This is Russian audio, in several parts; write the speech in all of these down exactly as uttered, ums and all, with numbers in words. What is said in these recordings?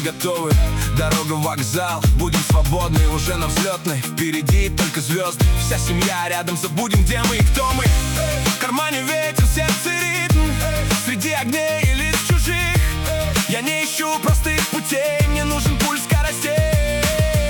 готовы, дорога в вокзал. Будем свободны уже на взлетной, впереди только звезды. Вся семья рядом, забудем, где мы и кто мы. В кармане ветер, в сердце ритм, среди огней и лиц чужих. Я не ищу простых путей, мне нужен пульс скоростей.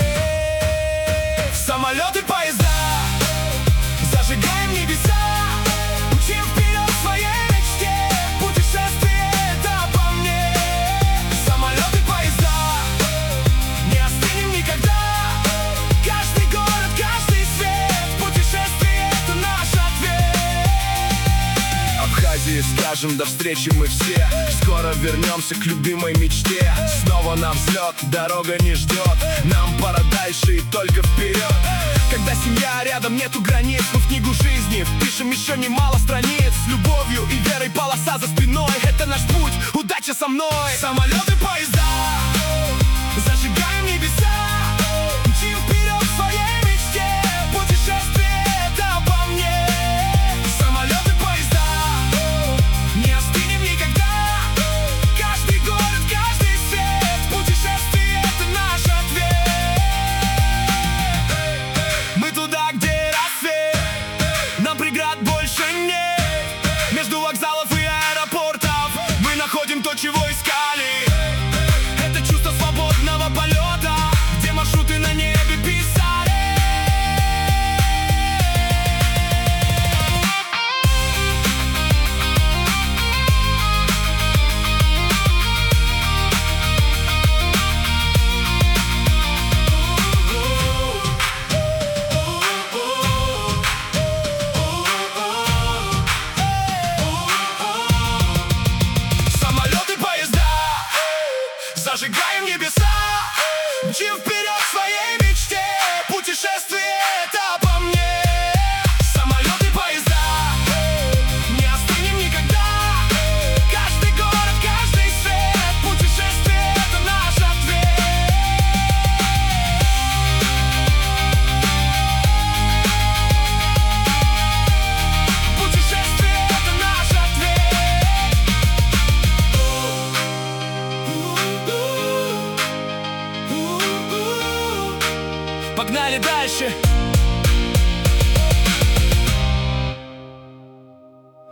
Самолеты, поезда, зажигаем небеса, учим вперед в своей мечте. Путешествие — это обо мне. Самолеты, поезда, не остынем никогда. Каждый город, каждый свет, путешествие — это наш ответ. Абхазии скажем до встречи мы все, скоро вернемся к любимой мечте. Снова на взлет, дорога не ждет, нам пора дальше и только вперед. Когда семья рядом, нету границ, мы в книгу жизни впишем еще немало страниц. С любовью и верой полоса за спиной, это наш путь, удача со мной. Самолеты, поезда,